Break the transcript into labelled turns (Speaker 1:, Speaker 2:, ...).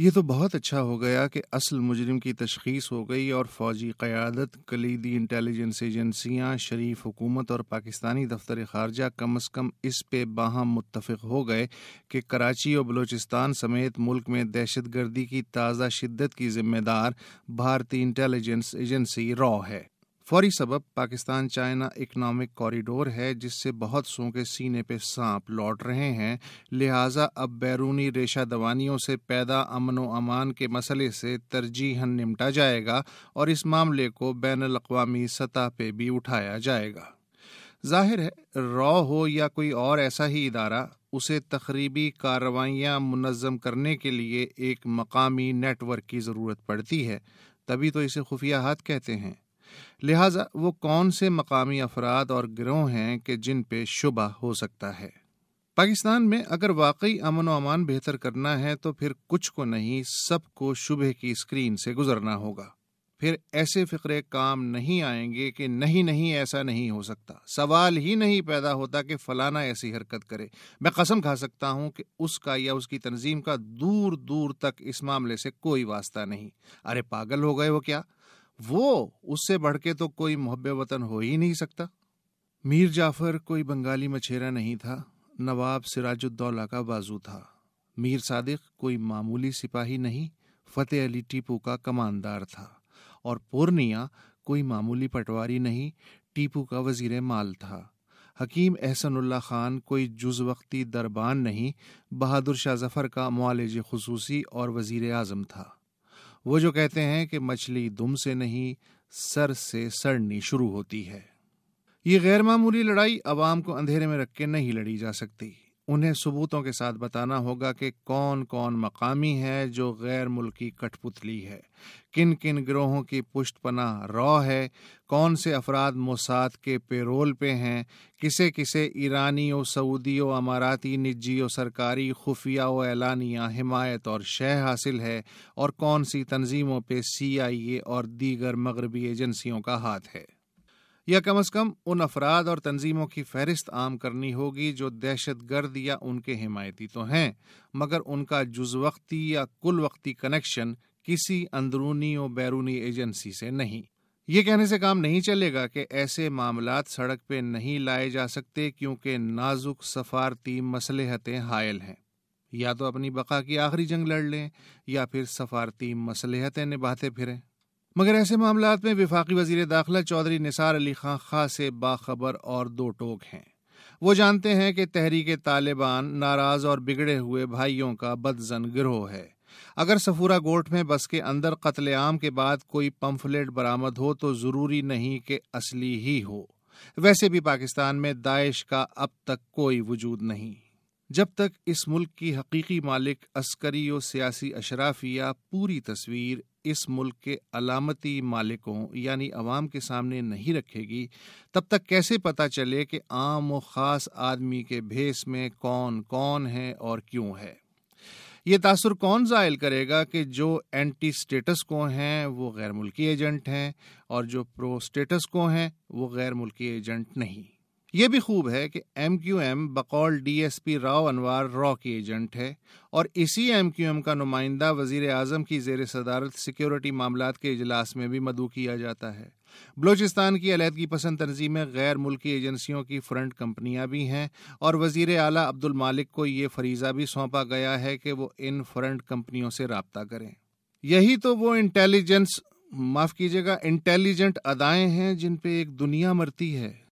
Speaker 1: یہ تو بہت اچھا ہو گیا کہ اصل مجرم کی تشخیص ہو گئی اور فوجی قیادت، کلیدی انٹیلیجنس ایجنسیاں، شریف حکومت اور پاکستانی دفتر خارجہ کم از کم اس پہ باہم متفق ہو گئے کہ کراچی اور بلوچستان سمیت ملک میں دہشت گردی کی تازہ شدت کی ذمہ دار بھارتی انٹیلیجنس ایجنسی را ہے۔ فوری سبب پاکستان چائنا اکنامک کوریڈور ہے جس سے بہت سو کے سینے پہ سانپ لوٹ رہے ہیں، لہٰذا اب بیرونی ریشہ دوانیوں سے پیدا امن و امان کے مسئلے سے ترجیحاً نمٹا جائے گا اور اس معاملے کو بین الاقوامی سطح پہ بھی اٹھایا جائے گا۔ ظاہر ہے را ہو یا کوئی اور ایسا ہی ادارہ، اسے تخریبی کارروائیاں منظم کرنے کے لیے ایک مقامی نیٹ ورک کی ضرورت پڑتی ہے، تبھی تو اسے خفیہ ہاتھ کہتے ہیں۔ لہٰذا وہ کون سے مقامی افراد اور گروہ ہیں کہ جن پہ شبہ ہو سکتا ہے؟ پاکستان میں اگر واقعی امن و امان بہتر کرنا ہے تو پھر کچھ کو نہیں، سب کو شبہ کی اسکرین سے گزرنا ہوگا۔ پھر ایسے فقرے کام نہیں آئیں گے کہ نہیں ایسا نہیں ہو سکتا، سوال ہی نہیں پیدا ہوتا کہ فلانا ایسی حرکت کرے۔ میں قسم کھا سکتا ہوں کہ اس کا یا اس کی تنظیم کا دور دور تک اس معاملے سے کوئی واسطہ نہیں۔ ارے پاگل ہو گئے وہ کیا؟ وہ اس سے بڑھ کے تو کوئی محب وطن ہو ہی نہیں سکتا۔ میر جعفر کوئی بنگالی مچھیرا نہیں تھا، نواب سراج الدولہ کا بازو تھا۔ میر صادق کوئی معمولی سپاہی نہیں، فتح علی ٹیپو کا کماندار تھا۔ اور پورنیا کوئی معمولی پٹواری نہیں، ٹیپو کا وزیر مال تھا۔ حکیم احسن اللہ خان کوئی جز وقتی دربان نہیں، بہادر شاہ ظفر کا معالج خصوصی اور وزیر اعظم تھا۔ وہ جو کہتے ہیں کہ مچھلی دم سے نہیں، سر سے سڑنی شروع ہوتی ہے۔ یہ غیر معمولی لڑائی عوام کو اندھیرے میں رکھ کے نہیں لڑی جا سکتی، انہیں ثبوتوں کے ساتھ بتانا ہوگا کہ کون کون مقامی ہے جو غیر ملکی کٹ پتلی ہے، کن کن گروہوں کی پشت پناہ را ہے، کون سے افراد موساد کے پیرول پہ ہیں، کسے کسے ایرانی و سعودی و اماراتی نجی و سرکاری خفیہ و اعلانیہ حمایت اور شہ حاصل ہے، اور کون سی تنظیموں پہ CIA اور دیگر مغربی ایجنسیوں کا ہاتھ ہے۔ یا کم از کم ان افراد اور تنظیموں کی فہرست عام کرنی ہوگی جو دہشت گرد یا ان کے حمایتی تو ہیں، مگر ان کا جز وقتی یا کل وقتی کنیکشن کسی اندرونی و بیرونی ایجنسی سے نہیں۔ یہ کہنے سے کام نہیں چلے گا کہ ایسے معاملات سڑک پہ نہیں لائے جا سکتے کیونکہ نازک سفارتی مصلحتیں حائل ہیں۔ یا تو اپنی بقا کی آخری جنگ لڑ لیں یا پھر سفارتی مصلحتیں نبھاتے پھریں۔ مگر ایسے معاملات میں وفاقی وزیر داخلہ چودھری نثار علی خان خاصے باخبر اور دو ٹوک ہیں۔ وہ جانتے ہیں کہ تحریک طالبان ناراض اور بگڑے ہوئے بھائیوں کا بدظن گروہ ہے۔ اگر صفورہ گوٹ میں بس کے اندر قتل عام کے بعد کوئی پمفلیٹ برآمد ہو تو ضروری نہیں کہ اصلی ہی ہو۔ ویسے بھی پاکستان میں داعش کا اب تک کوئی وجود نہیں۔ جب تک اس ملک کی حقیقی مالک عسکری و سیاسی اشرافیہ پوری تصویر اس ملک کے علامتی مالکوں یعنی عوام کے سامنے نہیں رکھے گی، تب تک کیسے پتہ چلے کہ عام و خاص آدمی کے بھیس میں کون کون ہے اور کیوں ہے؟ یہ تاثر کون زائل کرے گا کہ جو اینٹی سٹیٹس کو ہیں وہ غیر ملکی ایجنٹ ہیں اور جو پرو سٹیٹس کو ہیں وہ غیر ملکی ایجنٹ نہیں؟ یہ بھی خوب ہے کہ MQM بقول DSP راؤ انوار را کی ایجنٹ ہے اور اسی MQM کا نمائندہ وزیر اعظم کی زیر صدارت سیکیورٹی معاملات کے اجلاس میں بھی مدعو کیا جاتا ہے۔ بلوچستان کی علیحدگی پسند تنظیمیں غیر ملکی ایجنسیوں کی فرنٹ کمپنیاں بھی ہیں اور وزیر اعلیٰ عبد المالک کو یہ فریضہ بھی سونپا گیا ہے کہ وہ ان فرنٹ کمپنیوں سے رابطہ کریں۔ یہی تو وہ انٹیلیجنٹ ادائیں ہیں جن پہ ایک دنیا مرتی ہے۔